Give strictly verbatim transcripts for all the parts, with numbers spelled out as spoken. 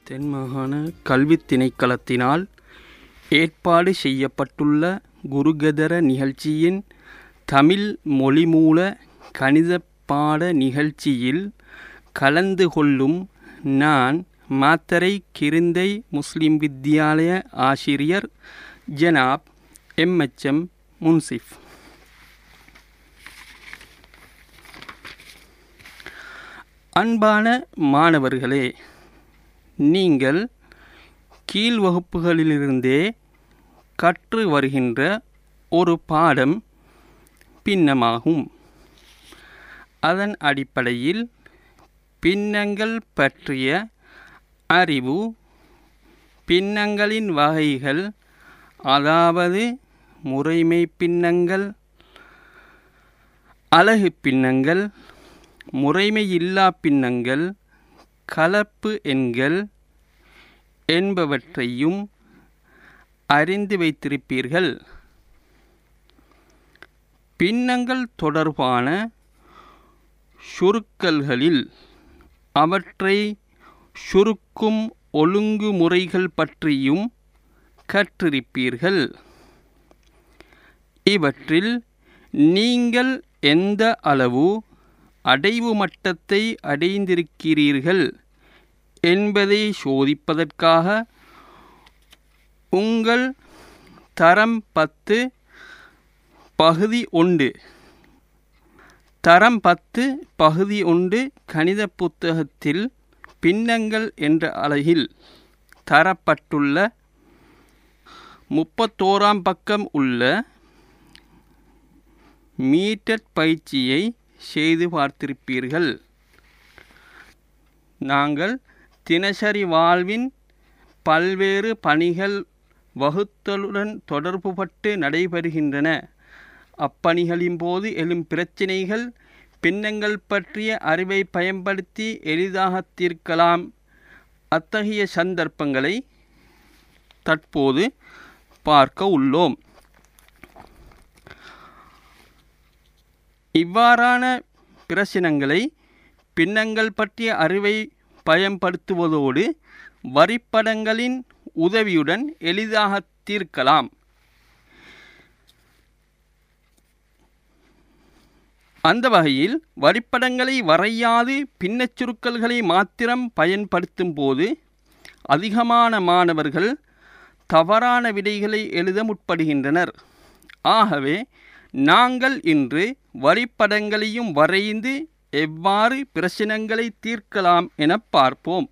தென்மாகாண கல்வித் திணைக்களத்தினால் ஏற்பாடு செய்யப்பட்டுள்ள குருகெதர நிகழ்ச்சியின் தமிழ் மொழிமூல கணிதப் பாட நிகழ்ச்சியில் கலந்து கொள்ளும் நான் மாத்தறை கிருந்தை முஸ்லிம் வித்தியாலய ஆசிரியர் ஜனாப் எம் எச் எம் முன்சிஃப். அன்பான மாணவர்களே, நீங்கள் கீழ் வகுப்புகளிலிருந்தே கற்று வருகின்ற ஒரு பாடம் பின்னமாகும். அதன் அடிப்படையில் பின்னங்கள் பற்றிய அறிவு, பின்னங்களின் வகைகள், அதாவது முறைமை பின்னங்கள், அலகு பின்னங்கள், முறைமையில்லா பின்னங்கள், கலப்பு எண்கள் என்பவற்றையும் அறிந்து வைத்திருப்பீர்கள். பின்னங்கள் தொடர்பான சுருக்கல்களில் அவற்றை சுருக்கும் ஒழுங்குமுறைகள் பற்றியும் கற்றிருப்பீர்கள். இவற்றில் நீங்கள் எந்த அளவு அடைவு மட்டத்தை அடைந்திருக்கிறீர்கள் என்பதை சோதிப்பதற்காக உங்கள் தரம் பத்து பகுதி ஒன்று தரம் பத்து பகுதி ஒன்று கணித புத்தகத்தில் பின்னங்கள் என்ற அலகில் தரப்பட்டுள்ள முப்பத்தோராம் பக்கம் உள்ள மீட்டர் பயிற்சியை செய்து பார்த்திருப்பீர்கள். நாங்கள் தினசரி வாழ்வின் பல்வேறு பணிகள் வகுத்தலுடன் தொடர்புபட்டு நடைபெறுகின்றன. அப்பணிகளின் போது எழும் பிரச்சினைகள் பின்னங்கள் பற்றிய அறிவை பயன்படுத்தி எளிதாக தீர்க்கலாம். அத்தகைய சந்தர்ப்பங்களை தற்போது பார்க்க உள்ளோம். இவ்வாறான பிரச்சினைகளை பின்னங்கள் பற்றிய அறிவை பயன்படுத்துவதோடு வரிப்படங்களின் உதவியுடன் எளிதாக தீர்க்கலாம். அந்த வகையில் வரிப்படங்களை வரையாது பின்னச் சுருக்கல்களை மாத்திரம் பயன்படுத்தும் போது அதிகமான மாணவர்கள் தவறான விடைகளை எழுத முற்படுகின்றனர். ஆகவே நாங்கள் இன்று வரிப்படங்களையும் வரைந்து எவ்வாறு பிரச்சினைகளை தீர்க்கலாம் என பார்ப்போம்.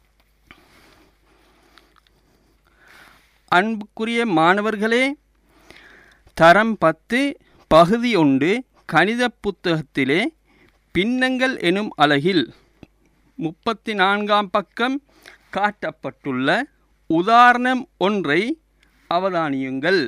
அன்புக்குரிய மாணவர்களே, தரம் பத்து பகுதி ஒன்று கணித புத்தகத்திலே பின்னங்கள் எனும் அலகில் முப்பத்தி நான்காம் பக்கம் காட்டப்பட்டுள்ள உதாரணம் ஒன்றை அவதானியுங்கள்.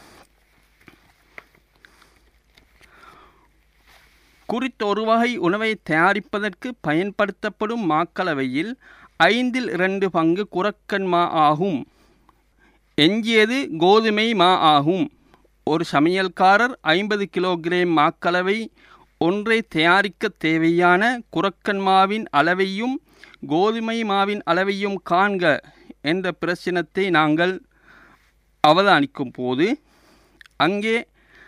குறித்த ஒரு வகை உணவை தயாரிப்பதற்கு பயன்படுத்தப்படும் மாக்கலவையில் ஐந்தில் இரண்டு பங்கு குரக்கன் மா ஆகும். எஞ்சியது கோதுமை மா ஆகும். ஒரு சமையல்காரர் ஐம்பது கிலோகிராம் மாக்கலவை ஒன்றை தயாரிக்க தேவையான குரக்கன் மாவின் அளவையும் கோதுமை மாவின் அளவையும் காண்க என்ற பிரச்சினத்தை நாங்கள் அவதானிக்கும் போது அங்கே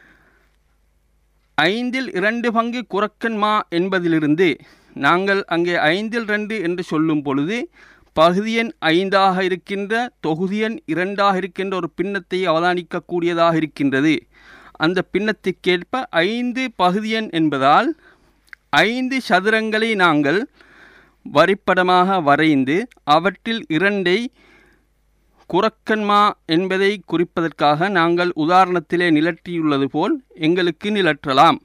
ஐந்தில் இரண்டு பங்கு குரக்கன் மா என்பதிலிருந்து நாங்கள் அங்கே ஐந்தில் ரெண்டு என்று சொல்லும் பொழுது பகுதி எண் ஐந்தாக இருக்கின்ற தொகுதி எண் இரண்டாக இருக்கின்ற ஒரு பின்னத்தை அவதானிக்கக்கூடியதாக இருக்கின்றது. அந்த பின்னத்துக்கேற்ப ஐந்து பகுதி எண் என்பதால் ஐந்து சதுரங்களை நாங்கள் வரிப்படமாக வரைந்து அவற்றில் இரண்டை குரக்கன்மா என்பதை குறிப்பதற்காக நாங்கள் உதாரணத்திலே நிலற்றியுள்ளது போல் எங்களுக்கு நிலற்றலாம்.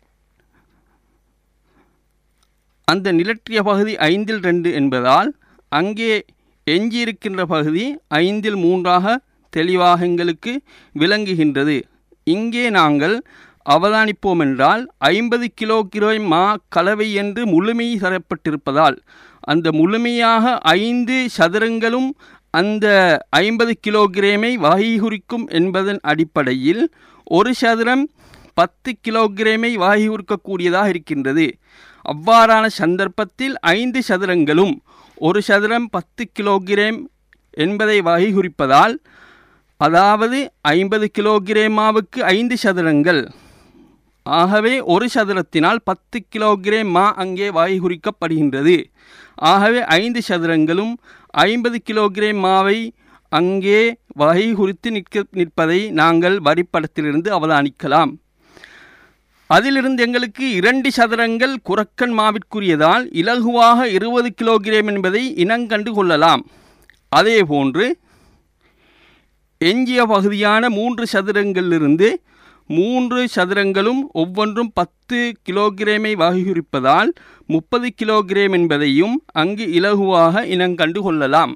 அந்த நிலற்றிய பகுதி ஐந்தில் ரெண்டு என்பதால் அங்கே எஞ்சியிருக்கின்ற பகுதி ஐந்தில் மூன்றாக தெளிவாக எங்களுக்கு விளங்குகின்றது. இங்கே நாங்கள் அவதானிப்போம் என்றால் ஐம்பது கிலோகிராம் மா கலவை என்று முழுமை தரப்பட்டிருப்பதால் அந்த முழுமையாக ஐந்து சதுரங்களும் அந்த ஐம்பது கிலோகிராமை வகை குறிக்கும் என்பதன் அடிப்படையில் ஒரு சதுரம் பத்து கிலோகிராமை வகை குறிக்கக்கூடியதாக இருக்கின்றது. அவ்வாறான சந்தர்ப்பத்தில் ஐந்து சதுரங்களும் ஒரு சதுரம் பத்து கிலோகிராம் என்பதை வகை குறிப்பதால், அதாவது ஐம்பது கிலோகிராமாவுக்கு ஐந்து சதுரங்கள், ஆகவே ஒரு சதுரத்தினால் பத்து கிலோகிராம் மா அங்கே வகை குறிக்கப்படுகின்றது. ஆகவே ஐந்து சதுரங்களும் ஐம்பது கிலோகிராம் மாவை அங்கே வகை குறித்து நிற்க நிற்பதை நாங்கள் வரிப்படத்திலிருந்து அவதானிக்கலாம். அதிலிருந்து எங்களுக்கு இரண்டு சதுரங்கள் குரக்கன் மாவிற்குரியதால் இலகுவாக இருபது கிலோகிராம் என்பதை இனங்கண்டு கொள்ளலாம். அதே போன்று எஞ்சிய பகுதியான மூன்று சதுரங்களிலிருந்து மூன்று சதுரங்களும் ஒவ்வொன்றும் பத்து கிலோகிராமை வகை குறிப்பதால் முப்பது கிலோகிராம் என்பதையும் அங்கு இலகுவாக இனங்கண்டு கொள்ளலாம்.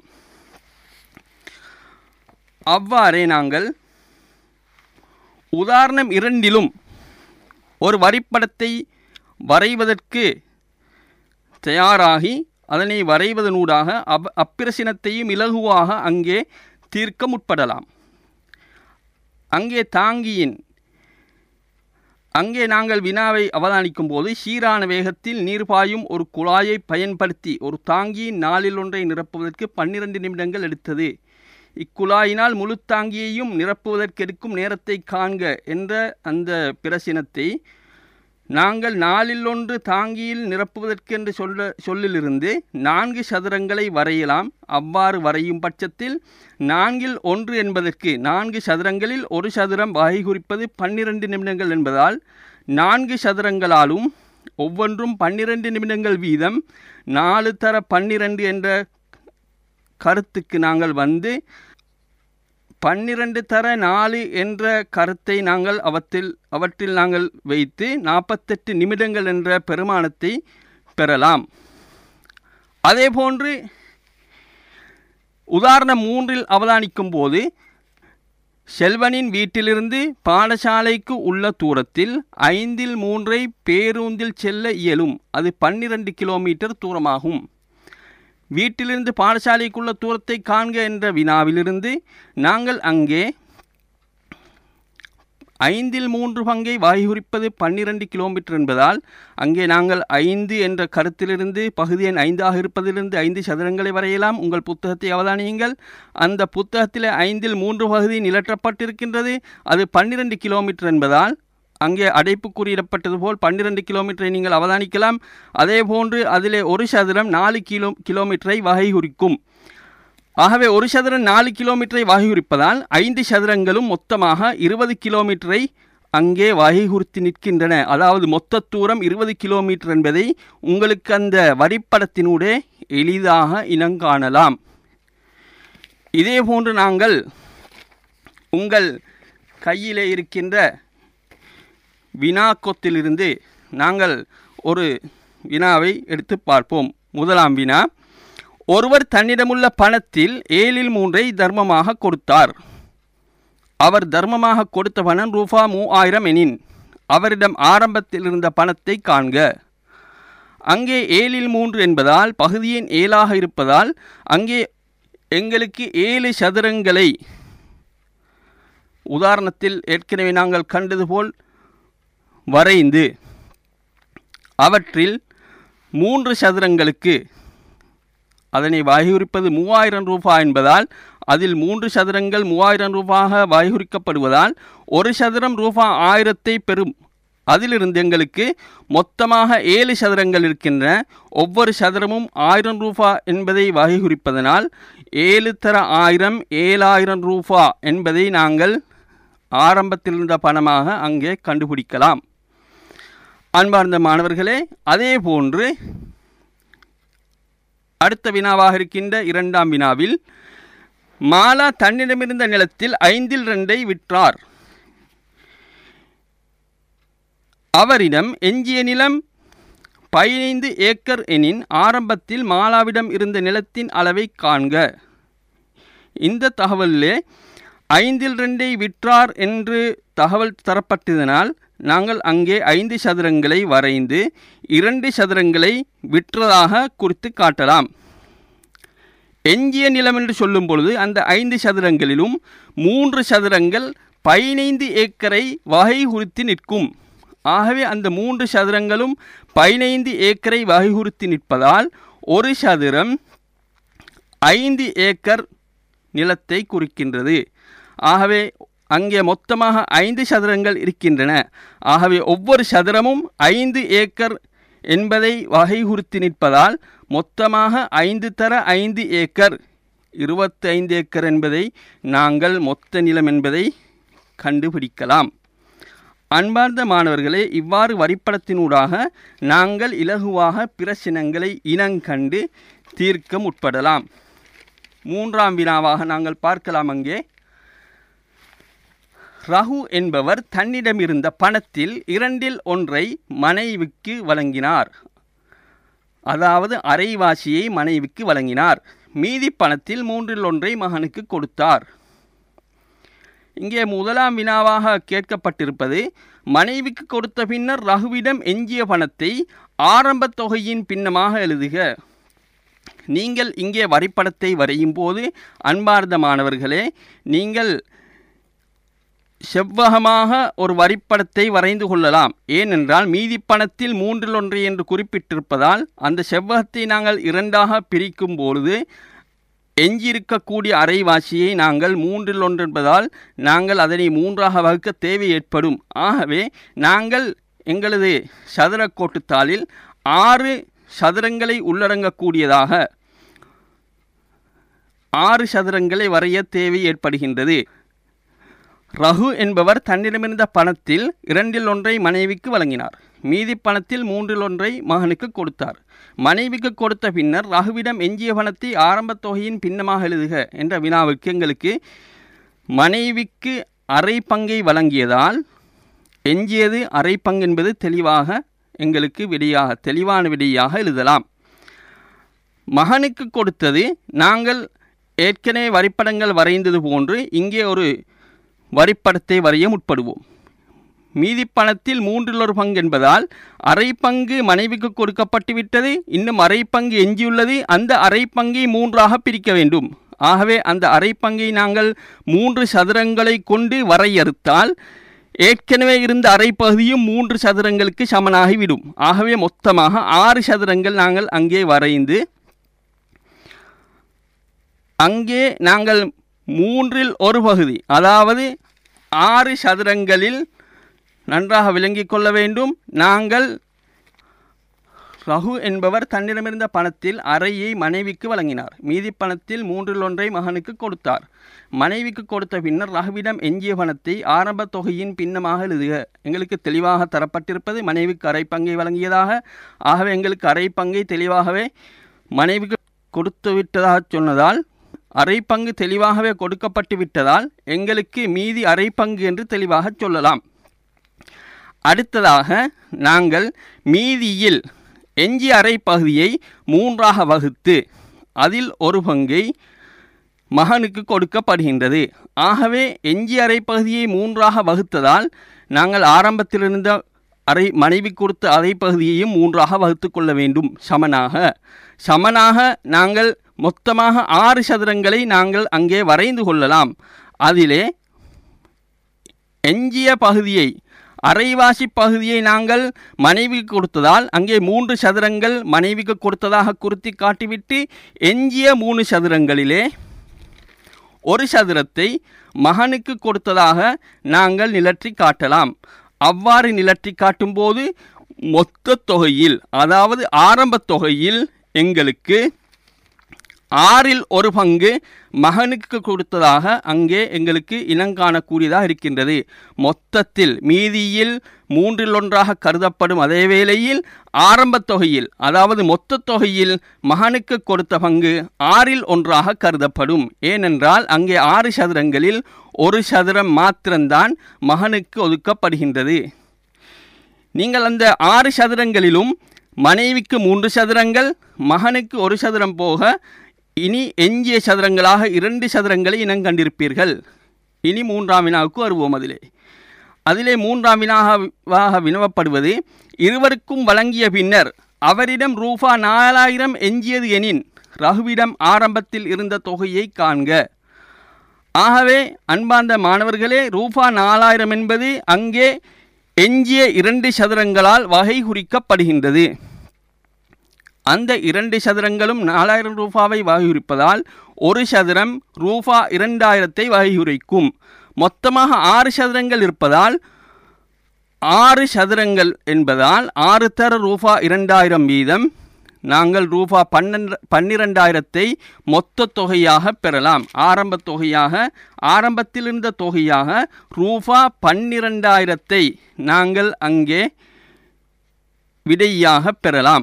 அவ்வாறே நாங்கள் உதாரணம் இரண்டிலும் ஒரு வரிப்படத்தை வரைவதற்கு தயாராகி அதனை வரைவதனூடாக அப் அப்பிரசினத்தையும் இலகுவாக அங்கே தீர்க்க முற்படலாம். அங்கே தாங்கியின் அங்கே நாங்கள் வினாவை அவதானிக்கும் போது சீரான வேகத்தில் நீர் பாயும் ஒரு குழாயை பயன்படுத்தி ஒரு தாங்கியின் நாலில் ஒன்றை நிரப்புவதற்கு பன்னிரண்டு நிமிடங்கள் எடுத்தது. இக்குழாயினால் முழு தாங்கியையும் நிரப்புவதற்கு எடுக்கும் நேரத்தை காண்க என்ற அந்த பிரசினத்தை நாங்கள் நாலில் ஒன்று தாங்கியில் நிரப்புவதற்கு என்று சொல்ல சொல்லிலிருந்து நான்கு சதுரங்களை வரையலாம். அவ்வாறு வரையும் பட்சத்தில் நான்கில் ஒன்று என்பதற்கு நான்கு சதுரங்களில் ஒரு சதுரம் வகை குறிப்பது பன்னிரண்டு நிமிடங்கள் என்பதால் நான்கு சதுரங்களாலும் ஒவ்வொன்றும் பன்னிரண்டு நிமிடங்கள் வீதம் நாலு தர பன்னிரண்டு என்ற கருத்துக்கு நாங்கள் வந்து பன்னிரண்டு தர நாலு என்ற கருத்தை நாங்கள் அவற்றில் அவற்றில் நாங்கள் வைத்து நாற்பத்தெட்டு நிமிடங்கள் என்ற பெருமானத்தை பெறலாம். அதே போன்று உதாரணம் மூன்றில் அவதானிக்கும் போது செல்வனின் வீட்டிலிருந்து பாடசாலைக்கு உள்ள தூரத்தில் ஐந்தில் மூன்றை பேருந்தில் செல்ல இயலும். அது பன்னிரண்டு கிலோமீட்டர் தூரமாகும். வீட்டிலிருந்து பாடசாலைக்குள்ள தூரத்தை காண்க என்ற வினாவிலிருந்து நாங்கள் அங்கே ஐந்தில் மூன்று பங்கை வகை குறிப்பது பன்னிரண்டு கிலோமீட்டர் என்பதால் அங்கே நாங்கள் ஐந்து என்ற கருத்திலிருந்து பகுதி எண் ஐந்தாக இருப்பதிலிருந்து ஐந்து சதுரங்களை வரையலாம். உங்கள் புத்தகத்தை அவதானியுங்கள். அந்த புத்தகத்தில் ஐந்தில் மூன்று பகுதி நிலற்றப்பட்டிருக்கின்றது. அது பன்னிரண்டு கிலோமீட்டர் என்பதால் அங்கே அடைப்பு குறியிடப்பட்டது போல் பன்னிரண்டு கிலோமீட்டரை நீங்கள் அவதானிக்கலாம். அதே போன்று அதிலே ஒரு சதுரம் நாலு கிலோ கிலோமீட்டரை வகை குறிக்கும். ஆகவே ஒரு சதுரம் நாலு கிலோமீட்டரை வகை குறிப்பதால் ஐந்து சதுரங்களும் மொத்தமாக இருபது கிலோமீட்டரை அங்கே வகை குறித்து நிற்கின்றன. அதாவது மொத்த தூரம் இருபது கிலோமீட்டர் என்பதை உங்களுக்கு அந்த வரிப்படத்தினூடே எளிதாக இனங்காணலாம். இதே போன்று நாங்கள் உங்கள் கையிலே இருக்கின்ற வினாக்கொத்திலிருந்து நாங்கள் ஒரு வினாவை எடுத்து பார்ப்போம். முதலாம் வினா, ஒருவர் தன்னிடமுள்ள பணத்தில் ஏழில் மூன்றை தர்மமாக கொடுத்தார். அவர் தர்மமாக கொடுத்த பணம் ரூபா மூவாயிரம் எனின் அவரிடம் ஆரம்பத்தில் இருந்த பணத்தை காண்க. அங்கே ஏழில் மூன்று என்பதால் பகுதியின் ஏழாக இருப்பதால் அங்கே எங்களுக்கு ஏழு சதுரங்களை உதாரணத்தில் ஏற்கனவே நாங்கள் கண்டது போல் வரைந்து அவற்றில் மூன்று சதுரங்களுக்கு அதனை வகையுறிப்பது மூவாயிரம் ரூபாய் என்பதால் அதில் மூன்று சதுரங்கள் மூவாயிரம் ரூபாயாக வகையுறிக்கப்படுவதால் ஒரு சதுரம் ரூபாய் ஆயிரத்தை பெறும். அதிலிருந்து எங்களுக்கு மொத்தமாக ஏழு சதுரங்கள் இருக்கின்றன. ஒவ்வொரு சதுரமும் ஆயிரம் ரூபாய் என்பதை வகையுறிப்பதனால் ஏழு தர ஆயிரம் ஏழாயிரம் ரூபாய் என்பதை நாங்கள் ஆரம்பத்தில் இருந்த பணமாக அங்கே கண்டுபிடிக்கலாம். அன்பார்ந்த மாணவர்களே, அதே போன்று அடுத்த வினாவாக இருக்கின்ற இரண்டாம் வினாவில் மாலா தன்னிடமிருந்த நிலத்தில் ஐந்தில் ரெண்டை விற்றார். அவரிடம் எஞ்சிய நிலம் பதினைந்து ஏக்கர் எனின் ஆரம்பத்தில் மாலாவிடம் இருந்த நிலத்தின் அளவை காண்க. இந்த தகவலிலே ஐந்தில் ரெண்டை விற்றார் என்று தகவல் தரப்பட்டதனால் நாங்கள் அங்கே ஐந்து சதுரங்களை வரைந்து இரண்டு சதுரங்களை விற்றதாக குறித்து காட்டலாம். எஞ்சிய நிலம் என்று சொல்லும் பொழுது அந்த ஐந்து சதுரங்களிலும் மூன்று சதுரங்கள் பதினைந்து ஏக்கரை வகை குறித்து நிற்கும். ஆகவே அந்த மூன்று சதுரங்களும் பதினைந்து ஏக்கரை வகை குறித்து நிற்பதால் ஒரு சதுரம் ஐந்து ஏக்கர் நிலத்தை குறிக்கின்றது. ஆகவே அங்கே மொத்தமாக ஐந்து சதுரங்கள் இருக்கின்றன. ஆகவே ஒவ்வொரு சதுரமும் ஐந்து ஏக்கர் என்பதை வகைகுறித்து நிற்பதால் மொத்தமாக ஐந்து தர ஐந்து ஏக்கர் இருபத்தி ஐந்து ஏக்கர் என்பதை நாங்கள் மொத்த நிலம் என்பதை கண்டுபிடிக்கலாம். அன்பார்ந்த மாணவர்களே, இவ்வாறு வரைபடத்தினூடாக நாங்கள் இலகுவாக பிரச்சனைகளை இனங்கண்டு தீர்க்க முற்படலாம். மூன்றாம் வினாவாக நாங்கள் பார்க்கலாம். அங்கே ரகு என்பவர் தன்னிடமிருந்த பணத்தில் இரண்டில் ஒன்றை மனைவிக்கு வழங்கினார். அதாவது அரைவாசியை மனைவிக்கு வழங்கினார். மீதி பணத்தில் மூன்றில் ஒன்றை மகனுக்கு கொடுத்தார். இங்கே முதலாம் வினாவாக கேட்கப்பட்டிருப்பது, மனைவிக்கு கொடுத்த பின்னர் ரகுவிடம் எஞ்சிய பணத்தை ஆரம்ப தொகையின் பின்னமாக எழுதுக. நீங்கள் இங்கே வரைபடத்தை வரையும் போது அன்பார்ந்த மாணவர்களே, நீங்கள் செவ்வகமாக ஒரு வரைபடத்தை வரைந்து கொள்ளலாம். ஏனென்றால் மீதி பணத்தில் மூன்றில் ஒன்று என்று குறிப்பிட்டிருப்பதால் அந்த செவ்வகத்தை நாங்கள் இரண்டாக பிரிக்கும் பொழுது எஞ்சியிருக்கக்கூடிய அரைவாசியை நாங்கள் மூன்றில் ஒன்று என்பதால் நாங்கள் அதனை மூன்றாக வகுக்க தேவை ஏற்படும். ஆகவே நாங்கள் எங்களது சதுரக்கோட்டுத்தாளில் ஆறு சதுரங்களை உள்ளடங்கக்கூடியதாக ஆறு சதுரங்களை வரைய தேவை ஏற்படுகின்றது. ரகு என்பவர் தன்னிடமிருந்த பணத்தில் இரண்டில் ஒன்றை மனைவிக்கு வழங்கினார். மீதி பணத்தில் மூன்றில் ஒன்றை மகனுக்கு கொடுத்தார். மனைவிக்கு கொடுத்த பின்னர் ரகுவிடம் எஞ்சிய பணத்தை ஆரம்ப தொகையின் பின்னமாக எழுதுக என்ற வினாவுக்கு எங்களுக்கு மனைவிக்கு அரை பங்கை வழங்கியதால் எஞ்சியது அரை பங்கு என்பது தெளிவாக எங்களுக்கு விடையாக தெளிவான விடையாக எழுதலாம். மகனுக்கு கொடுத்தது நாங்கள் ஏற்கனவே வரைபடங்கள் வரைந்தது போன்று இங்கே ஒரு வரைபடத்தை வரைய முற்படுவோம். மீதி பணத்தில் மூன்றில் ஒரு பங்கு என்பதால் அரை பங்கு மனைவிக்கு கொடுக்கப்பட்டு விட்டது. இன்னும் அரை பங்கு எஞ்சியுள்ளது. அந்த அரை பங்கை மூன்றாக பிரிக்க வேண்டும். ஆகவே அந்த அரை பங்கை நாங்கள் மூன்று சதுரங்களை கொண்டு வரையறுத்தால் ஏற்கனவே இருந்த அரை பகுதியும் மூன்று சதுரங்களுக்கு சமனாகிவிடும். ஆகவே மொத்தமாக ஆறு சதுரங்கள் நாங்கள் அங்கே வரைந்து அங்கே நாங்கள் மூன்றில் ஒரு பகுதி, அதாவது ஆறு சதுரங்களில் நன்றாக விளங்கிக் கொள்ள வேண்டும். நாங்கள் ரகு என்பவர் தன்னிடமிருந்த பணத்தில் அரையை மனைவிக்கு வழங்கினார். மீதி பணத்தில் மூன்றில் ஒன்றை மகனுக்கு கொடுத்தார். மனைவிக்கு கொடுத்த பின்னர் ரகுவிடம் எஞ்சிய பணத்தை ஆரம்ப தொகையின் பின்னமாக எழுதுக. எங்களுக்கு தெளிவாக தரப்பட்டிருப்பது மனைவிக்கு அரை பங்கை வழங்கியதாக. ஆகவே எங்களுக்கு அரை பங்கை தெளிவாகவே மனைவிக்கு கொடுத்து விட்டதாக சொன்னதால் அரை பங்கு தெளிவாகவே கொடுக்கப்பட்டு விட்டதால் எங்களுக்கு மீதி அரை பங்கு என்று தெளிவாக சொல்லலாம். அடுத்ததாக நாங்கள் மீதியில் எஞ்சிய அரை பகுதியை மூன்றாக வகுத்து அதில் ஒரு பங்கை மகனுக்கு கொடுக்கப்படுகின்றது. ஆகவே எஞ்சிய அரை பகுதியை மூன்றாக வகுத்ததால் நாங்கள் ஆரம்பத்தில் இருந்த அரை மனைவி கொடுத்த அரை பகுதியையும் மூன்றாக வகுத்து கொள்ள வேண்டும். சமனாக சமனாக நாங்கள் மொத்தமாக ஆறு சதுரங்களை நாங்கள் அங்கே வரைந்து கொள்ளலாம். அதிலே எஞ்சிய பகுதியை அரைவாசி பகுதியை நாங்கள் மனைவிக்கு கொடுத்ததால் அங்கே மூன்று சதுரங்கள் மனைவிக்கு கொடுத்ததாக குறித்து காட்டிவிட்டு எஞ்சிய மூணு சதுரங்களிலே ஒரு சதுரத்தை மகனுக்கு கொடுத்ததாக நாங்கள் நிலற்றி காட்டலாம். அவ்வாறு நிலற்றி காட்டும்போது மொத்த தொகையில், அதாவது ஆரம்ப தொகையில் எங்களுக்கு ஆறில் ஒரு பங்கு மகனுக்கு கொடுத்ததாக அங்கே எங்களுக்கு இனங்காணக்கூடியதாக இருக்கின்றது. மொத்தத்தில் மீதியில் மூன்றில் ஒன்றாக கருதப்படும் அதே வேளையில் ஆரம்ப தொகையில், அதாவது மொத்த தொகையில் மகனுக்கு கொடுத்த பங்கு ஆறில் ஒன்றாக கருதப்படும். ஏனென்றால் அங்கே ஆறு சதுரங்களில் ஒரு சதுரம் மாத்திரம்தான் மகனுக்கு ஒதுக்கப்படுகின்றது. நீங்கள் அந்த ஆறு சதுரங்களிலும் மனைவிக்கு மூன்று சதுரங்கள், மகனுக்கு ஒரு சதுரம் போக இனி எஞ்சிய சதுரங்களாக இரண்டு சதுரங்களை இனங்கண்டிருப்பீர்கள். இனி மூன்றாம் வினாவுக்கு வருவோம். அதிலே அதிலே மூன்றாம் வினாவாக வினவப்படுவது, இருவருக்கும் வழங்கிய பின்னர் அவரிடம் ரூபா நாலாயிரம் எஞ்சியது எனின் ரகுவிடம் ஆரம்பத்தில் இருந்த தொகையை காண்க. ஆகவே அன்பார்ந்த மாணவர்களே, ரூபா நாலாயிரம் என்பது அங்கே எஞ்சிய இரண்டு சதுரங்களால் வகை குறிக்கப்படுகின்றது. அந்த இரண்டு சதுரங்களும் நாலாயிரம் ரூபாவை வகையுறிப்பதால் ஒரு சதுரம் ரூபா இரண்டாயிரத்தை வகையுறிக்கும். மொத்தமாக ஆறு சதுரங்கள் இருப்பதால் ஆறு சதுரங்கள் என்பதால் ஆறு தர ரூபா இரண்டாயிரம் வீதம் நாங்கள் ரூபா பன்னெண்டு பன்னிரெண்டாயிரத்தை மொத்த தொகையாக பெறலாம். ஆரம்ப தொகையாக ஆரம்பத்தில் இருந்த தொகையாக ரூபா பன்னிரெண்டாயிரத்தை நாங்கள் அங்கே விடையாக பெறலாம்.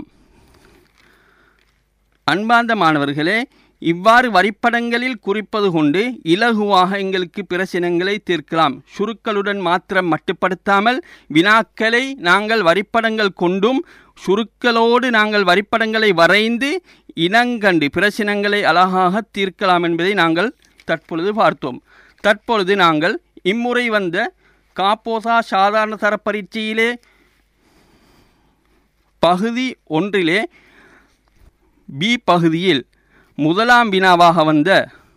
அன்பார்ந்த மாணவர்களே, இவ்வாறு வரிப்படங்களில் குறிப்பது கொண்டு இலகுவாக எங்களுக்கு பிரச்சனைகளை தீர்க்கலாம். சுருக்களுடன் மாத்திரம் மட்டுப்படுத்தாமல் வினாக்களை நாங்கள் வரிப்படங்கள் கொண்டும் சுருக்களோடு நாங்கள் வரிப்படங்களை வரைந்து இனங்கண்டு பிரச்சனைகளை அழகாக தீர்க்கலாம் என்பதை நாங்கள் தற்பொழுது பார்த்தோம். தற்பொழுது நாங்கள் இம்முறை வந்த காப்போசா சாதாரண தர பரீட்சையிலே பகுதி ஒன்றிலே பி பகுதியில் முதலாம் வினாவாக வந்த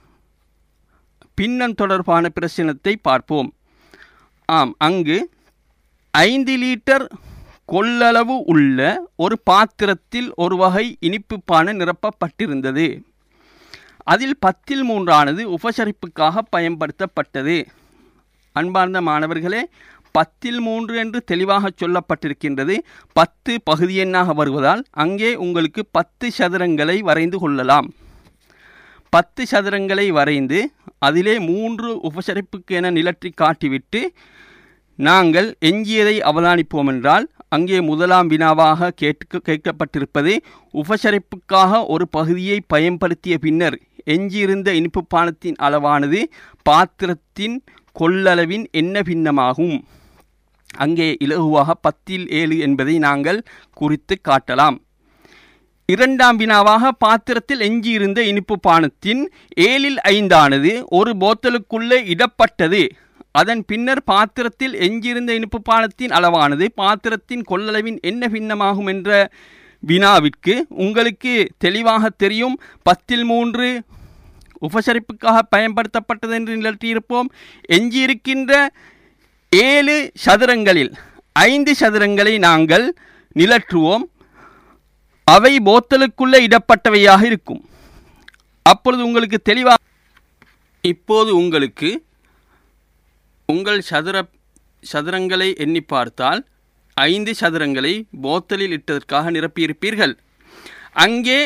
பின்னம் தொடர்பான பிரச்சனத்தை பார்ப்போம். ஆம், அங்கு ஐந்து லிட்டர் கொள்ளளவு உள்ள ஒரு பாத்திரத்தில் ஒரு வகை இனிப்பு பானை நிரப்பப்பட்டிருந்தது. அதில் பத்தில் மூன்றானது உபசரிப்புக்காக பயன்படுத்தப்பட்டது. அன்பார்ந்த மாணவர்களே, பத்தில் மூன்று என்று தெளிவாக சொல்லப்பட்டிருக்கின்றது. பத்து பகுதி எண்ணாக வருவதால் அங்கே உங்களுக்கு பத்து சதுரங்களை வரைந்து கொள்ளலாம். பத்து சதுரங்களை வரைந்து அதிலே மூன்று உபசரிப்புக்கு என நிலற்றி காட்டிவிட்டு நாங்கள் எஞ்சியதை அவதானிப்போம் என்றால் அங்கே முதலாம் வினாவாக கேட்க கேட்கப்பட்டிருப்பது உபசரிப்புக்காக ஒரு பகுதியை பயன்படுத்திய பின்னர் எஞ்சியிருந்த இனிப்பு பானத்தின் அளவானது பாத்திரத்தின் கொள்ளளவின் என்ன பின்னமாகும். அங்கே இலகுவாக பத்தில் ஏழு என்பதை நாங்கள் குறித்து காட்டலாம். இரண்டாம் வினாவாக பாத்திரத்தில் எஞ்சியிருந்த இனிப்பு பானத்தின் ஏழில் ஐந்தானது ஒரு போத்தலுக்குள்ளே இடப்பட்டது. அதன் பின்னர் பாத்திரத்தில் எஞ்சியிருந்த இனிப்பு பானத்தின் அளவானது பாத்திரத்தின் கொள்ளளவின் என்ன பின்னமாகும் என்ற வினாவிற்கு உங்களுக்கு தெளிவாக தெரியும். பத்தில் மூன்று உபசரிப்புக்காக பயன்படுத்தப்பட்டது என்று நிலற்றியிருப்போம். எஞ்சியிருக்கின்ற ஏழு சதுரங்களில் ஐந்து சதுரங்களை நாங்கள் நிலற்றுவோம். அவை போத்தலுக்குள்ளே இடப்பட்டவையாக இருக்கும். அப்பொழுது உங்களுக்கு தெளிவாக இப்போது உங்களுக்கு உங்கள் சதுர சதுரங்களை எண்ணி பார்த்தால் ஐந்து சதுரங்களை போத்தலில் இட்டதற்காக நிரப்பியிருப்பீர்கள். அங்கே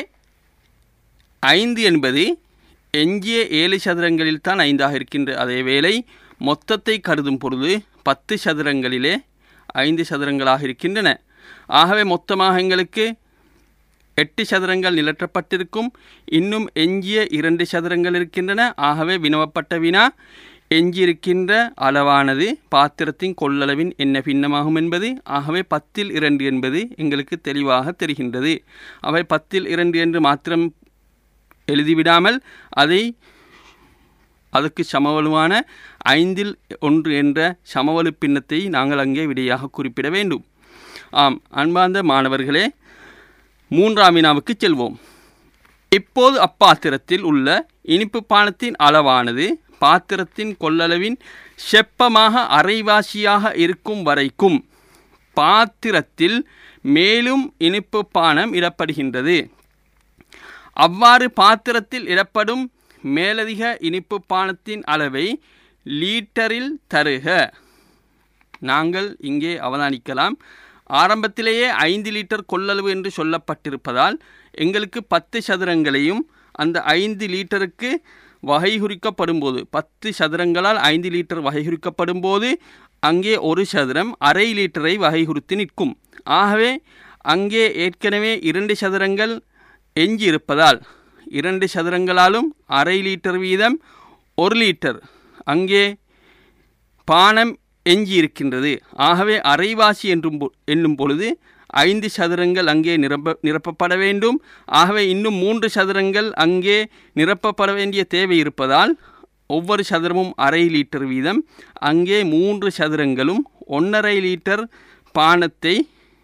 ஐந்து என்பது எஞ்சிய ஏழு சதுரங்களில் தான் ஐந்தாக இருக்கின்ற அதே வேளை மொத்தத்தை கருதும் பொழுது பத்து சதுரங்களிலே ஐந்து சதுரங்களாக இருக்கின்றன. ஆகவே மொத்தமாக எங்களுக்கு எட்டு சதுரங்கள் நிலற்றப்பட்டிருக்கும். இன்னும் எஞ்சிய இரண்டு சதுரங்கள் இருக்கின்றன. ஆகவே வினவப்பட்ட வினா எஞ்சியிருக்கின்ற அளவானது பாத்திரத்தின் கொள்ளளவின் என்ன பின்னமாகும் என்பது. ஆகவே பத்தில் இரண்டு என்பது எங்களுக்கு தெளிவாக தெரிகின்றது. அவை பத்தில் இரண்டு என்று மாத்திரம் எழுதிவிடாமல் அதை அதற்கு சமவலுவான ஐந்தில் ஒன்று என்ற சமவலு பின்னத்தை நாங்கள் அங்கே விடையாக குறிப்பிட வேண்டும். ஆம், அன்பார்ந்த மாணவர்களே, மூன்றாம் வினாவுக்கு செல்வோம். இப்போது அப்பாத்திரத்தில் உள்ள இனிப்பு பானத்தின் அளவானது பாத்திரத்தின் கொள்ளளவின் செப்பமாக அரைவாசியாக இருக்கும் வரைக்கும் பாத்திரத்தில் மேலும் இனிப்பு பானம் இடப்படுகின்றது. அவ்வாறு பாத்திரத்தில் இடப்படும் மேலதிக இனிப்பு பானத்தின் அளவை லீட்டரில் தருக. நாங்கள் இங்கே அவதானிக்கலாம். ஆரம்பத்திலேயே ஐந்து லிட்டர் கொள்ளளவு என்று சொல்லப்பட்டிருப்பதால் எங்களுக்கு பத்து சதுரங்களையும் அந்த ஐந்து லிட்டருக்கு வகைகுறிக்கப்படும் போது பத்து சதுரங்களால் ஐந்து லிட்டர் வகைகுறிக்கப்படும் போது அங்கே ஒரு சதுரம் அரை லிட்டரை வகைகுறித்து நிற்கும். ஆகவே அங்கே ஏற்கனவே இரண்டு சதுரங்கள் எஞ்சி இருப்பதால் இரண்டு சதுரங்களாலும் அரை லிட்டர் வீதம் ஒரு லிட்டர் அங்கே பானம் எஞ்சி இருக்கின்றது. ஆகவே அரைவாசி என்றும் என்னும் பொழுது ஐந்து சதுரங்கள் அங்கே நிரப்ப நிரப்பப்பட வேண்டும். ஆகவே இன்னும் மூன்று சதுரங்கள் அங்கே நிரப்பப்பட வேண்டிய தேவை இருப்பதால் ஒவ்வொரு சதுரமும் அரை லிட்டர் வீதம் அங்கே மூன்று சதுரங்களும் ஒன்றரை லிட்டர் பானத்தை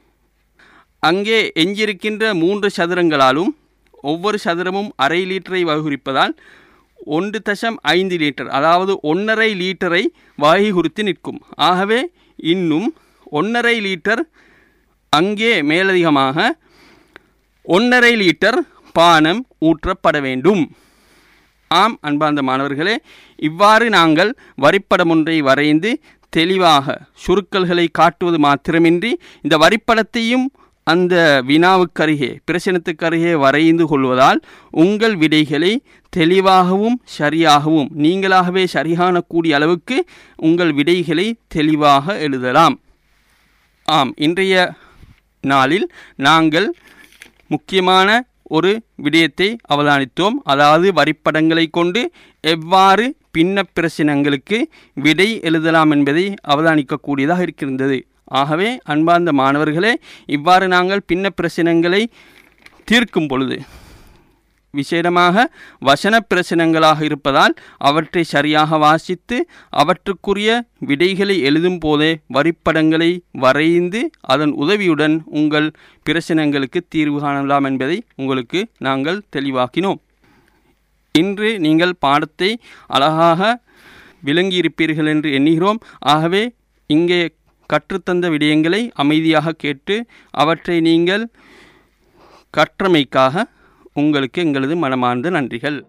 அங்கே எஞ்சியிருக்கின்ற மூன்று சதுரங்களாலும் ஒவ்வொரு சதுரமும் அரை லிட்டரை வகைகுறிப்பதால் ஒன்று தசம் ஐந்து லிட்டர் அதாவது ஒன்றரை லிட்டரை வகைகுறித்து நிற்கும். ஆகவே இன்னும் ஒன்றரை லிட்டர் அங்கே மேலதிகமாக ஒன்றரை லிட்டர் பானம் ஊற்றப்பட வேண்டும். ஆம் அன்பார்ந்த மாணவர்களே, இவ்வாறு நாங்கள் வரிப்படம் ஒன்றை வரைந்து தெளிவாக சுருக்கல்களை காட்டுவது மாத்திரமின்றி இந்த வரிப்படத்தையும் அந்த வினாவுக்கருகே பிரச்சனத்துக்கருகே வரைந்து கொள்வதால் உங்கள் விடைகளை தெளிவாகவும் சரியாகவும் நீங்களாகவே சரியான கூடிய அளவுக்கு உங்கள் விடைகளை தெளிவாக எழுதலாம். ஆம், இன்றைய நாளில் நாங்கள் முக்கியமான ஒரு விடயத்தை அவதானித்தோம். அதாவது வரிப்படங்களை கொண்டு எவ்வாறு பின்ன பிரச்சனைகளுக்கு விடை எழுதலாம் என்பதை அவதானிக்கக்கூடியதாக இருக்கின்றது. ஆகவே அன்பார்ந்த மாணவர்களே, இவ்வாறு நாங்கள் பின்ன பிரச்சனைகளை தீர்க்கும் பொழுது விசேடமாக வசன பிரச்சனைகளாக இருப்பதால் அவற்றை சரியாக வாசித்து அவற்றுக்குரிய விடைகளை எழுதும் போதே வரிப்படங்களை வரைந்து அதன் உதவியுடன் உங்கள் பிரச்சனைகளுக்கு தீர்வு காணலாம் என்பதை உங்களுக்கு நாங்கள் தெளிவாக்கினோம். இன்று நீங்கள் பாடத்தை அழகாக விளங்கியிருப்பீர்கள் என்று எண்ணுகிறோம். ஆகவே இங்கே கற்றுத்தந்த விடயங்களை அமைதியாக கேட்டு அவற்றை நீங்கள் கற்றமைக்காக உங்களுக்கு எங்களது மனமார்ந்த நன்றிகள்.